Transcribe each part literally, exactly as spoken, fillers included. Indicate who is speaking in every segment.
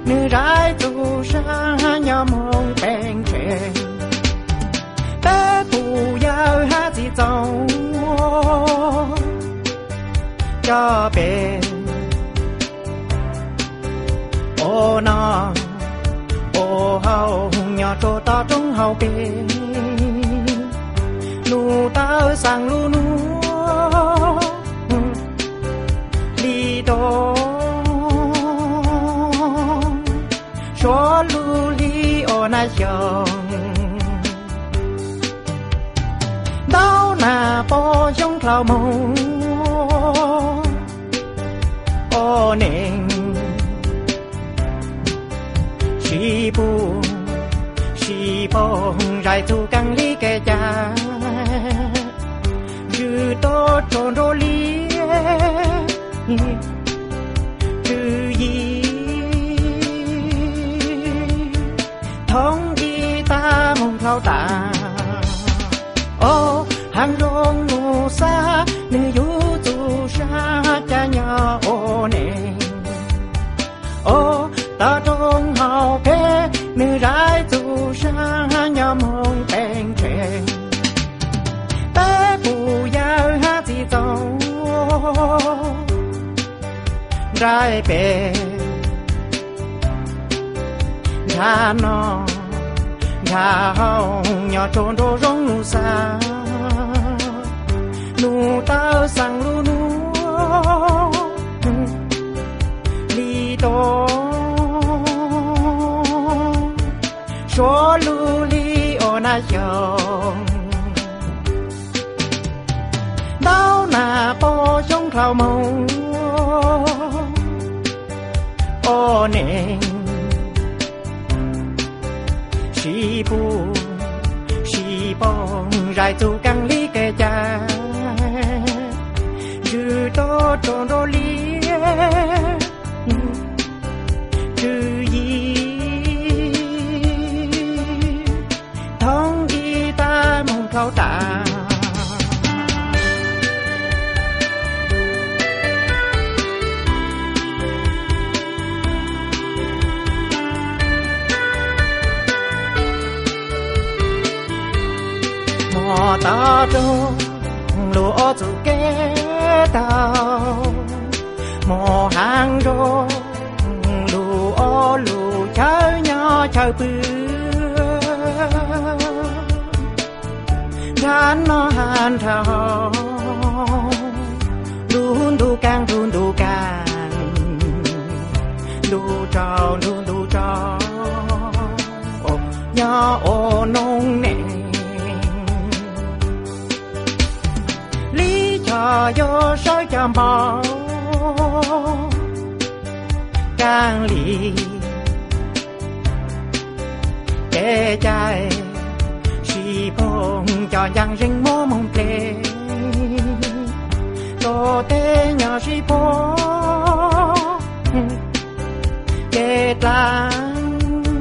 Speaker 1: nữ rải tu sa nhỏ mong bèn trẻ bé bù giao hát gì dòng cho bé ô nó ô hậu nhỏ trô ta trong hậu bé nụ tao sang lu nụ đi đó cho lu li ô na chồng đau na po trong thao mông ô nền si bu si bông rai tu căng li kẻ cha dư to tròn đô li dư gì thông đi ta mong thao ta ô hàng rong nụ xa nữ yu tu sa cha nhỏ ô nè ô ta trong hào phê nữ rải tu sa nhỏ mong bèn trẻ bé bù giao hát gì dòng rải bè ra nó ra hồng nhỏ trốn đô rong nụ xa nụ tao sang lu nụ li to cho lu li ô na chồng đau na po trong thao mông ô nền si bu si bông rai tu căng li kẻ cha dư to tròn đô li dư gì thông đi ta mong khao ta mò ta trâu lúa dù kế tao mò hàng rô lúa lúa chơi nhỏ chơi bưa gắn nó hàn thao đun đu càng đun đu càng đu trò đun đu trò nhỏ ô nông nè lý cho vô soi cho mò càng lì kẻ trai si bông cho nhang rinh mô mông tê tô tê nhỏ si bông kẻ tlang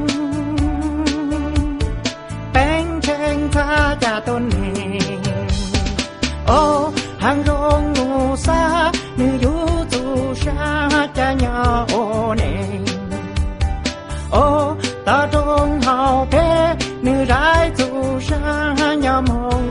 Speaker 1: bánh chênh tha cha tôn nè ô hàng rong nụ xa nữ yu tu sa cha nhỏ ô nè ô ta trong hào phê nữ rải tu sa nhỏ mong